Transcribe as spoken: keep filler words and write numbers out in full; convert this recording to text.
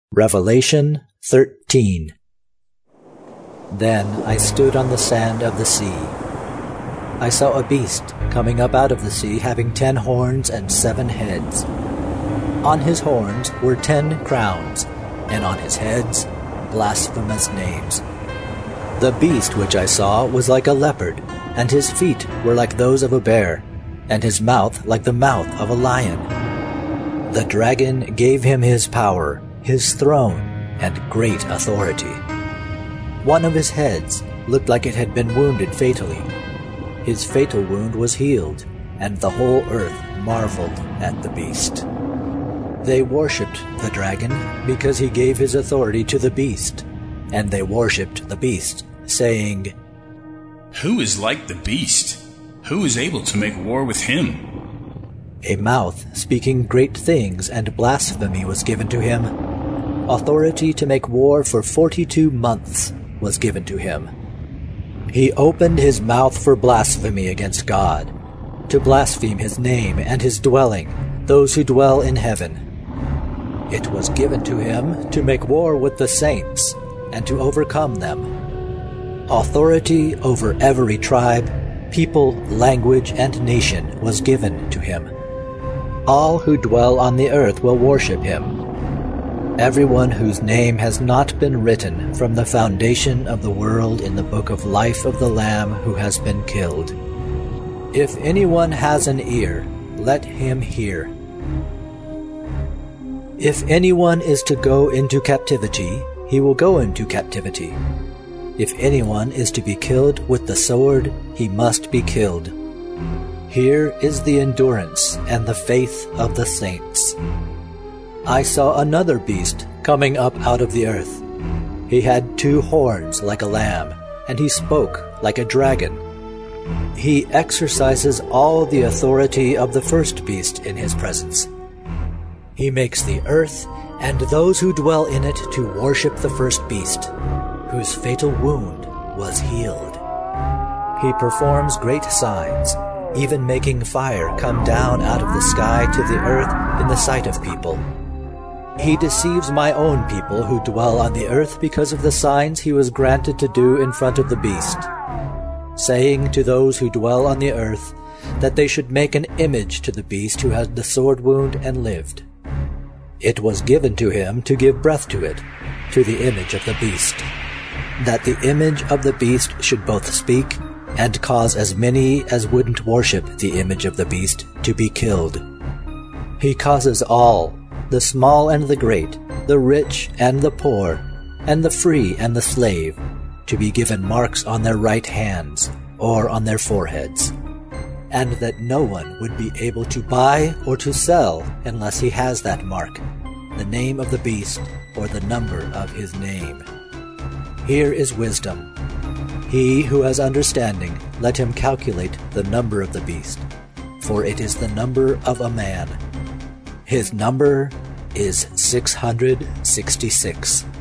Revelation thirteen. Then I stood on the sand of the sea. I saw a beast coming up out of the sea, having ten horns and seven heads. On his horns were ten crowns, and on his heads blasphemous names. The beast which I saw was like a leopard, and his feet were like those of a bear, and his mouth like the mouth of a lion. The dragon gave him his power, his throne, and great authority. One of his heads looked like it had been wounded fatally. His fatal wound was healed, and the whole earth marveled at the beast. They worshipped the dragon because he gave his authority to the beast, and they worshipped the beast, saying, "Who is like the beast? Who is able to make war with him?" A mouth speaking great things and blasphemy was given to him. Authority to make war for forty-two months was given to him. He opened his mouth for blasphemy against God, to blaspheme his name and his dwelling, those who dwell in heaven. It was given to him to make war with the saints and to overcome them. Authority over every tribe, people, language, and nation was given to him. All who dwell on the earth will worship him. Everyone whose name has not been written from the foundation of the world in the book of life of the Lamb who has been killed. If anyone has an ear, let him hear. If anyone is to go into captivity, he will go into captivity. If anyone is to be killed with the sword, he must be killed. Here is the endurance and the faith of the saints. I saw another beast coming up out of the earth. He had two horns like a lamb, and he spoke like a dragon. He exercises all the authority of the first beast in his presence. He makes the earth and those who dwell in it to worship the first beast, whose fatal wound was healed. He performs great signs, even making fire come down out of the sky to the earth in the sight of people. He deceives my own people who dwell on the earth because of the signs he was granted to do in front of the beast, saying to those who dwell on the earth that they should make an image to the beast who had the sword wound and lived. It was given to him to give breath to it, to the image of the beast, that the image of the beast should both speak and cause as many as wouldn't worship the image of the beast to be killed. He causes all, the small and the great, the rich and the poor, and the free and the slave, to be given marks on their right hands or on their foreheads, and that no one would be able to buy or to sell unless he has that mark, the name of the beast or the number of his name. Here is wisdom. He who has understanding, let him calculate the number of the beast, for it is the number of a man. His number is six hundred sixty-six.